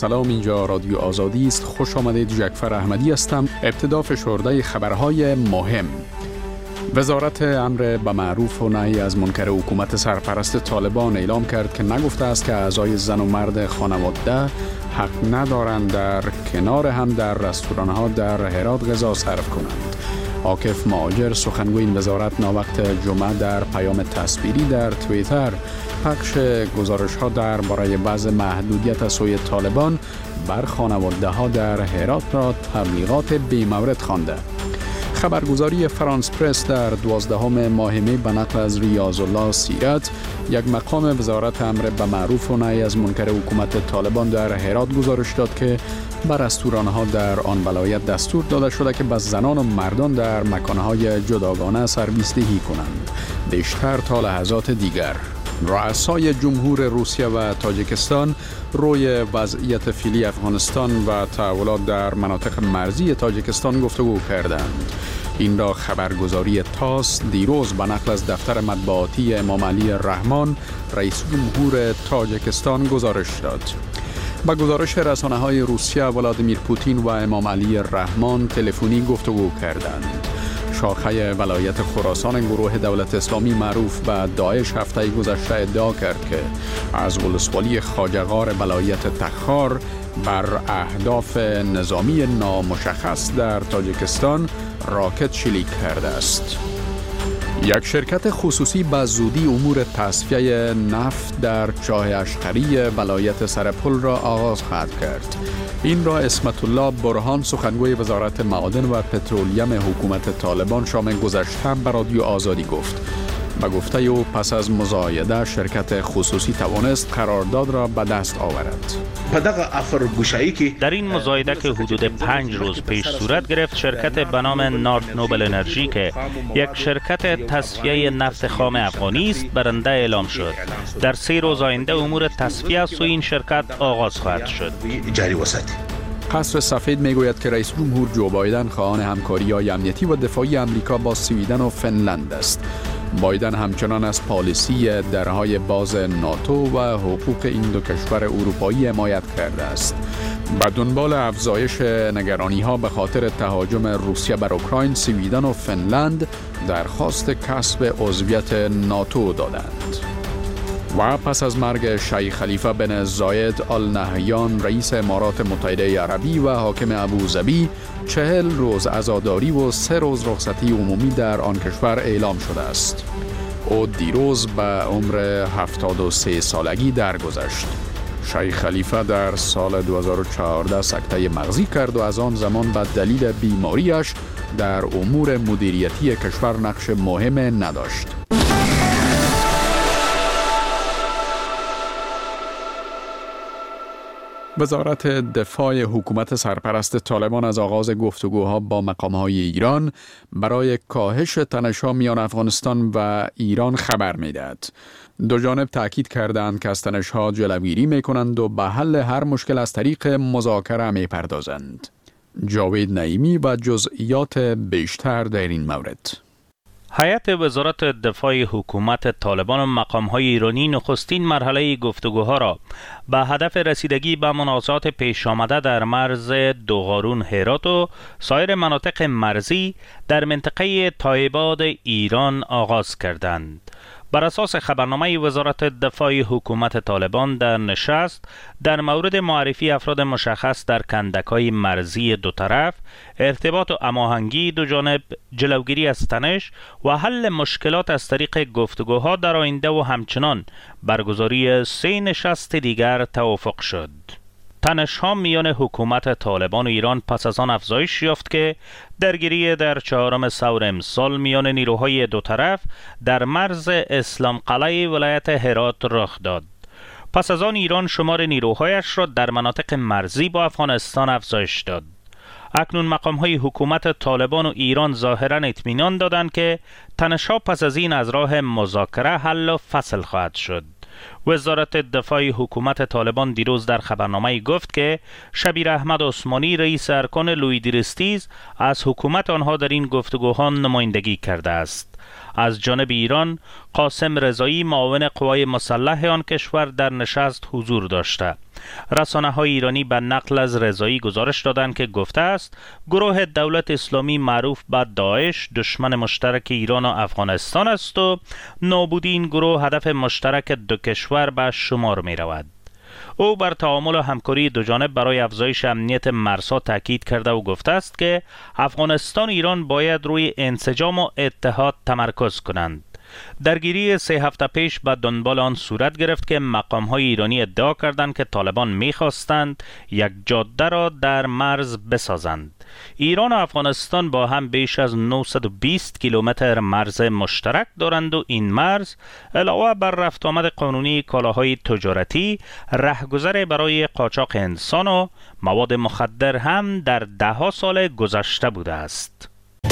سلام، اینجا رادیو آزادی است. خوش آمدید. جعفر احمدی هستم. ابتدا فشرده خبرهای مهم. وزارت امر به معروف و نهی از منکر حکومت سرپرست طالبان اعلام کرد که نگفته است که اعضای زن و مرد خانواده حق ندارند در کنار هم در رستوران‌ها در هرات غذا صرف کنند. عاکف مهاجر سخنگوی این وزارت ناوقت جمعه در پیام تصویری در توییتر پخش گزارش‌ها درباره وضع محدودیت از سوی طالبان بر خانواده‌ها در هرات را تبلیغات بی‌مورد خوانده. خبرگزاری فرانس پرس در 12 ماه می به نقل از ریاض الله سیرت، یک مقام وزارت امر به معروف و نهی از منکر حکومت طالبان در هرات گزارش داد که بر رستوران‌ها در آن ولایت دستور داده شده که به زنان و مردان در مکان‌های جداگانه سرویس دهی کنند، بیشتر تا لحظات دیگر. رؤسای جمهور روسیه و تاجیکستان روی وضعیت فعلی افغانستان و تحولات در مناطق مرزی تاجیکستان گفتگو کردند. این را خبرگزاری تاس دیروز به نقل از دفتر مطبوعاتی امام علی رحمان رئیس جمهور تاجیکستان گزارش داد. با گزارش رسانه‌های روسیه، ولادیمیر پوتین و امام علی رحمان تلفنی گفتگو کردند. شاخه ولایت خراسان گروه دولت اسلامی معروف به داعش هفته گذشته ادعا کرد که از ولسوالی خواجه‌غار ولایت تخار بر اهداف نظامی نامشخص در تاجیکستان راکت شلیک کرده است. یک شرکت خصوصی به زودی امور تصفیه نفت در چاه اشقری ولایت سرپل را آغاز خواهد کرد. این را اسمت الله برهان سخنگوی وزارت معادن و پترولیم حکومت طالبان شام گذشته به رادیو آزادی گفت. به گفته او پس از مزایده شرکت خصوصی توانست قرارداد را به دست آورد. در این مزایده که حدود 5 روز پیش صورت گرفت، شرکت به نام نارت نوبل انرژی که یک شرکت تصفیه نفت خام افغانی است برنده اعلام شد. در 3 روز آینده امور تصفیه سوی این شرکت آغاز خواهد شد. قصر سفید میگوید که رئیس جمهور جو بایدن خواهان همکاری‌های امنیتی و دفاعی آمریکا با سویدن و فنلند است. بایدن همچنان از پالیسی درهای باز ناتو و حقوق این دو کشور اروپایی حمایت کرده است. به دنبال افزایش نگرانی‌ها به خاطر تهاجم روسیه بر اوکراین، سویدن و فنلند درخواست کسب عضویت ناتو دادند. و پس از مرگ شیخ خلیفه بن زاید آل نهیان رئیس امارات متحده عربی و حاکم ابوظبی 40 روز عزاداری و 3 روز رخصتی عمومی در آن کشور اعلام شده است. او دیروز به عمر 73 سالگی درگذشت. شیخ خلیفه در سال 2014 سکته مغزی کرد و از آن زمان به دلیل بیماریش در امور مدیریتی کشور نقش مهم نداشت. وزارت دفاع حکومت سرپرست طالبان از آغاز گفتگوها با مقام‌های ایران برای کاهش تنش‌ها میان افغانستان و ایران خبر می‌دهد. دو جانب تأکید کردند که از تنش‌ها جلوگیری می‌کنند و به حل هر مشکل از طریق مذاکره می‌پردازند. جاوید نعیمی و جزئیات بیشتر در این مورد. هیئت وزارت دفاع حکومت طالبان و مقام‌های ایرانی نخستین مرحله گفتگوها را به هدف رسیدگی به منازعات پیش آمده در مرز دوغارون هرات و سایر مناطق مرزی در منطقه تایباد ایران آغاز کردند. بر اساس خبرنامه وزارت دفاع حکومت طالبان در نشست در مورد معرفی افراد مشخص در کندک‌های مرزی دو طرف، ارتباط و هماهنگی دو جانب، جلوگیری از تنش و حل مشکلات از طریق گفتگوها در آینده و همچنان برگزاری 3 نشست دیگر توافق شد. تنش‌ها میان حکومت طالبان و ایران پس از آن افزایش یافت که درگیری در 4 ثور امسال میان نیروهای دو طرف در مرز اسلام قلعه ولایت هرات رخ داد. پس از آن ایران شمار نیروهایش را در مناطق مرزی با افغانستان افزایش داد. اکنون مقام‌های حکومت طالبان و ایران ظاهراً اطمینان دادند که تنش‌ها پس از این از راه مذاکره حل و فصل خواهد شد. وزارت دفاع حکومت طالبان دیروز در خبرنامه گفت که شبیر احمد عثمانی رئیس ارکان لویدرستیز از حکومت آنها در این گفتگوها نمایندگی کرده است. از جانب ایران قاسم رضایی معاون قوای مسلح آن کشور در نشست حضور داشته. رسانه‌های ایرانی به نقل از رضایی گزارش دادند که گفته است گروه دولت اسلامی معروف به داعش دشمن مشترک ایران و افغانستان است و نابودی این گروه هدف مشترک دو کشور به شمار می رود. او بر تعامل و همکاری دوجانب برای افزایش امنیت مرزها تاکید کرده و گفته است که افغانستان و ایران باید روی انسجام و اتحاد تمرکز کنند. درگیری 3 هفته پیش به دنبال آن صورت گرفت که مقام‌های ایرانی ادعا کردند که طالبان می‌خواستند یک جاده را در مرز بسازند. ایران و افغانستان با هم بیش از 920 کیلومتر مرز مشترک دارند و این مرز علاوه بر رفت آمد قانونی کالاهای تجارتی، رهگذر برای قاچاق انسان و مواد مخدر هم در ده‌ها سال گذشته بوده است.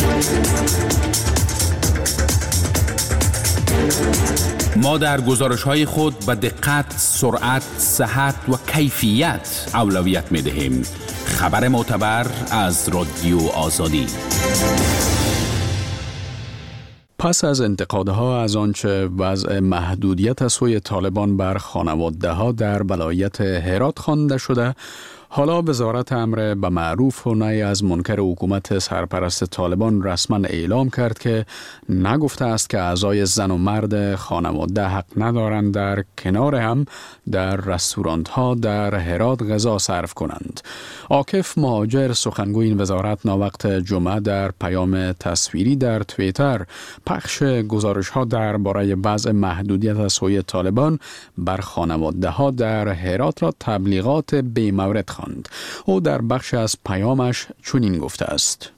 ما در گزارش‌های خود به دقت، سرعت، صحت و کیفیت اولویت می‌دهیم. خبر معتبر از رادیو آزادی. پس از انتقادها از آنچه وضع محدودیت از سوی طالبان بر خانواده‌ها در ولایت هرات خوانده شده، حالا وزارت امر به معروف و نهی از منکر حکومت سرپرست طالبان رسما اعلام کرد که نگفته است که اعضای زن و مرد خانواده حق ندارند در کنار هم در رستوران‌ها در هرات غذا سرو کنند. عاکف مهاجر سخنگوی این وزارت ناوقت جمعه در پیام تصویری در توییتر پخش گزارش‌ها درباره وضع محدودیت از سوی طالبان بر خانواده‌ها در هرات را تبلیغات بی‌مورد خواند. او در بخش از پیامش چنین گفته است: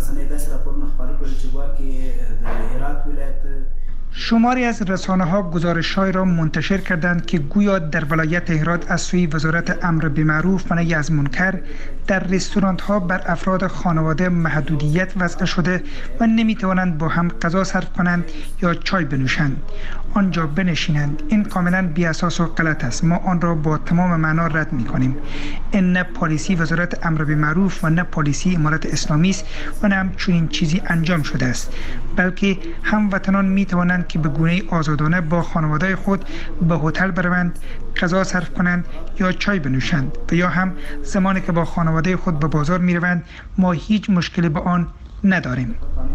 شماری از رسانه‌ها گزارش‌های را منتشر کردند که گویا در ولایت هرات از سوی وزارت امر به معروف و نهی از منکر در رستوران‌ها بر افراد خانواده محدودیت وضع شده و نمی‌توانند با هم غذا سرو کنند یا چای بنوشند، آنجا بنشینند. این کاملا بی‌اساس و غلط است. ما آن را با تمام معنا رد می‌کنیم. این نه پالیسی وزارت امر به معروف و نه پالیسی امارت اسلامی است و نه هم چنین چیزی انجام شده است، بلکه هموطنان می‌توانند که به گونه آزادانه با خانواده خود به هتل بروند، غذا صرف کنند یا چای بنوشند و یا هم زمانی که با خانواده خود به بازار میروند ما هیچ مشکلی با آن نداریم.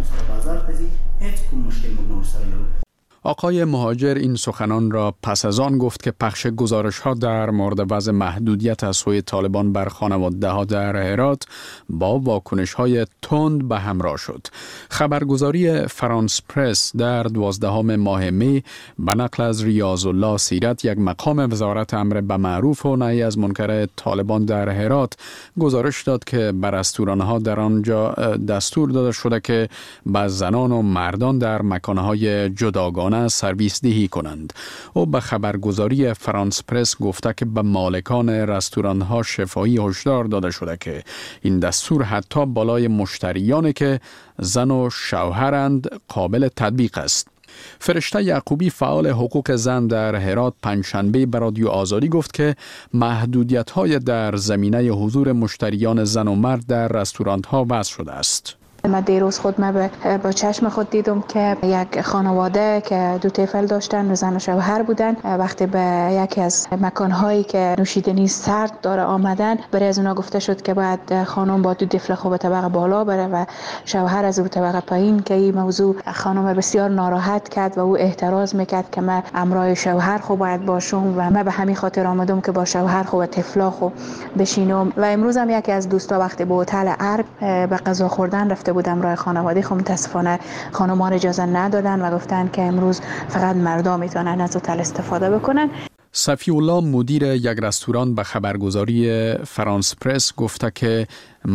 آقای مهاجر این سخنان را پس از آن گفت که پخش گزارش‌ها در مورد وضع محدودیت از سوی طالبان بر خانواده‌ها در هرات با واکنش‌های تند به همراه شد. خبرگزاری فرانس پرس در 12 ماه می به نقل از ریاض الله سیرت، یک مقام وزارت امر به معروف و نهی از منکر طالبان در هرات، گزارش داد که بر رستوران‌ها در آنجا دستور داده شده که به زنان و مردان در مکان‌های جداگانه سرویس دهی کنند. او به خبرگزاری فرانس پرس گفته که به مالکان رستوران ها شفاهی هشدار داده شده که این دستور حتی بالای مشتریانی که زن و شوهرند قابل تطبیق است. فرشته یعقوبی فعال حقوق زن در هرات پنجشنبه به رادیو آزادی گفت که محدودیت‌های در زمینه حضور مشتریان زن و مرد در رستوران‌ها وضع شده است. من دیروز خود با چشم خود دیدم که یک خانواده که 2 طفل داشتن، زن و شوهر بودن، وقتی به یکی از مکانهایی که نوشیدنی سرد داره آمدن، برای از اونا گفته شد که باید خانم با 2 طفل خود به طبقه بالا بره و شوهر از طبقه پایین، که این موضوع خانم بسیار ناراحت کرد و او اعتراض میکرد که من امرای شوهر خود باید باشم و من به همین خاطر آمدم که با شوهر خود و طفلا خود بشینم. و امروز هم یکی از دوستا وقتی به هتل ارگ به غذا خوردن رفته بودم راه خانواده، خب متاسفانه خانم‌ها اجازه ندادن و گفتن که امروز فقط مردها میتونن از هتل استفاده بکنن. صفی الله مدیر یک رستوران به خبرگزاری فرانس پرس گفته که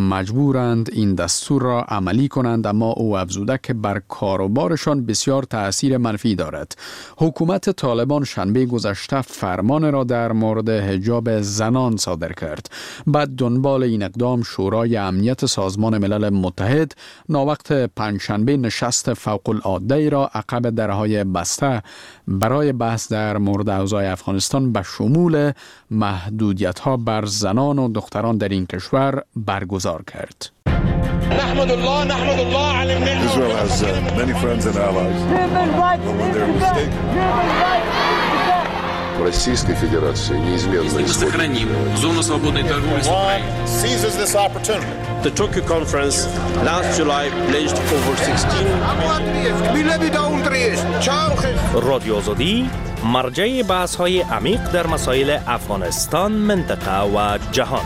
مجبورند این دستور را عملی کنند، اما او افزوده که بر کاروبارشان بسیار تأثیر منفی دارد. حکومت طالبان شنبه گذشته فرمان را در مورد حجاب زنان صادر کرد. بعد دنبال این اقدام شورای امنیت سازمان ملل متحد ناوقت پنجشنبه نشست فوق‌العاده را عقب درهای بسته برای بحث در مورد اوضاع افغانستان به شمول محدودیت‌ها بر زنان و دختران در این کشور برگزار کرد. نحمد الله على النعمة. Israel has many friends and allies. But when they're mistaken, Российской Федерации неизменно сохраним зону свободной торговли с Украиной. The Tokyo Conference last July pledged over 16 رادیو آزادی مرجع بحث‌های عمیق در مسائل افغانستان، منطقه و جهان.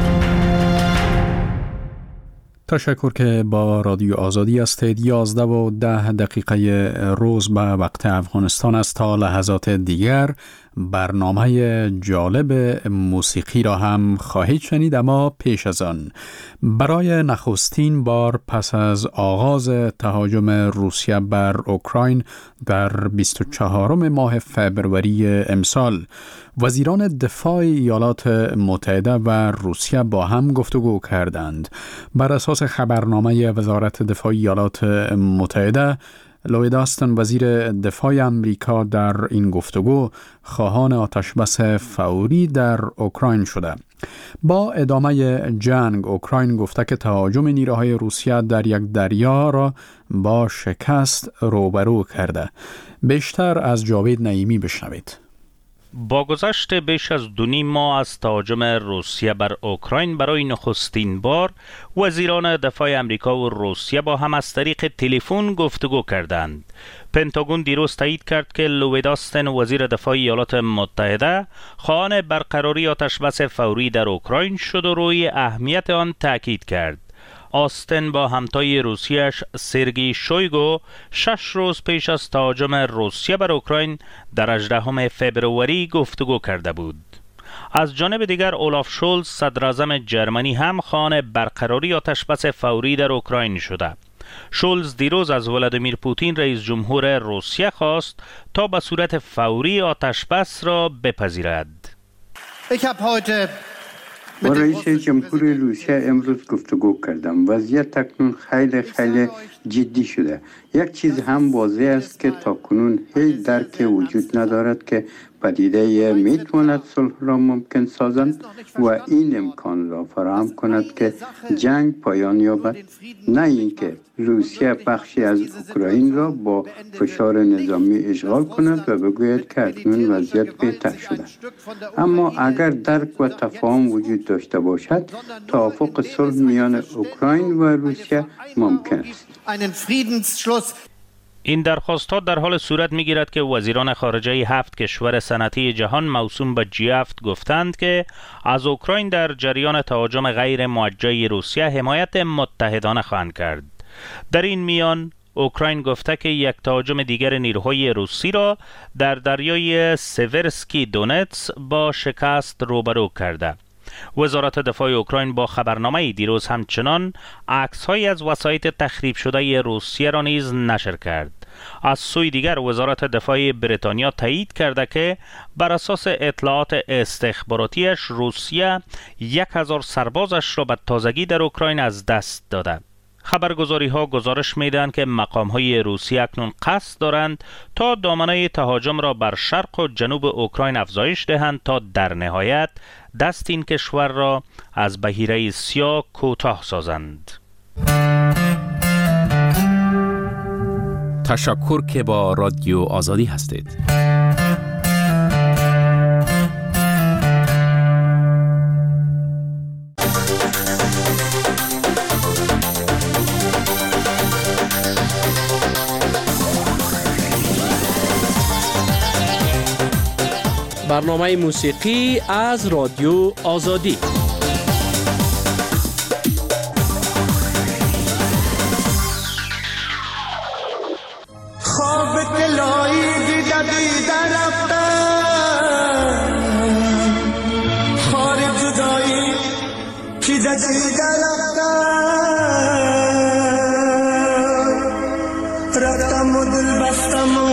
تشکر که با رادیو آزادی هستید. 11:10 روز به وقت افغانستان است. تا لحظات دیگر برنامه جالب موسیقی را هم خواهید شنید، اما پیش از آن برای نخستین بار پس از آغاز تهاجم روسیه بر اوکراین در 24 ماه فبروری امسال وزیران دفاع ایالات متحده و روسیه با هم گفتگو کردند. بر اساس خبرنامه وزارت دفاع ایالات متحده، لوید آستن وزیر دفاع امریکا در این گفتگو خواهان آتشبس فوری در اوکراین شده. با ادامه جنگ، اوکراین گفته که تهاجم نیروهای روسیه در یک دریا را با شکست روبرو کرده. بیشتر از جاوید نعیمی بشنوید. با گذشت بیش از 2.5 ماه از تهاجم روسیه بر اوکراین، برای نخستین بار وزیران دفاع امریکا و روسیه با هم از طریق تلفن گفتگو کردند. پنتاگون دیروز تایید کرد که لوید آستن وزیر دفاع ایالات متحده خواهان برقراری آتشبس فوری در اوکراین شد و روی اهمیت آن تاکید کرد. آستن با همتای روسیه‌اش سرگئی شویگو 6 روز پیش از تهاجم روسیه بر اوکراین در 18 فبروری گفتگو کرده بود. از جانب دیگر اولاف شولز صدراعظم جرمنی هم خواهان برقراری آتشبس فوری در اوکراین شده. شولز دیروز از ولادیمیر پوتین رئیس جمهور روسیه خواست تا به صورت فوری آتشبس را بپذیرد. با رئیس جمهور روسیه امروز گفتگو کردم. وضعیت اکنون خیلی جدی شده. یک چیز هم واضح است که تاکنون هیچ درکی وجود ندارد که پدیده میتواند صلح را ممکن سازند و این امکان را فراهم کند که جنگ پایان یابد، نه اینکه روسیه بخشی از اوکراین را با فشار نظامی اشغال کند و بگوید که اکنون وضعیت بهتر شده. اما اگر درک و تفاهم وجود داشته باشد، توافق صلح میان اوکراین و روسیه ممکن است. این درخواست‌ها در حال صورت می‌گیرد که وزیران خارجه 7 کشور صنعتی جهان موسوم به G7 گفتند که از اوکراین در جریان تهاجم غیر موجه روسیه حمایت متحدانه خواهند کرد. در این میان اوکراین گفته که یک تهاجم دیگر نیروهای روسی را در دریای سیورسکی دونتس با شکست روبرو کرده. وزارت دفاع اوکراین با خبرنامه دیروز همچنان عکس‌هایی از وسایط تخریب شده روسیه را نیز نشر کرد. از سوی دیگر وزارت دفاع بریتانیا تایید کرده که بر اساس اطلاعات استخباراتیش روسیه 1000 سربازش را به تازگی در اوکراین از دست داده. خبرگزاری‌ها گزارش می‌دهند که مقام‌های روسی اکنون قصد دارند تا دامنه تهاجم را بر شرق و جنوب اوکراین افزایش دهند تا در نهایت دست این کشور را از بحیره سیاه کوتاه سازند. تشکر که با رادیو آزادی هستید. برنامه موسیقی از رادیو آزادی. خواب دلایی دیده رفتن، خار جدایی کی دیده رفتم و دل بستم و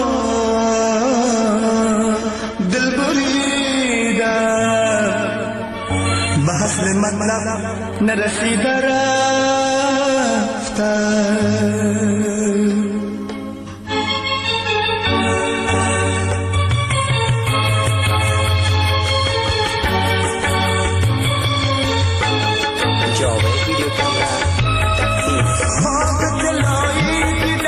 دل بریدم، به حسن مطلب نرسیده رفتم.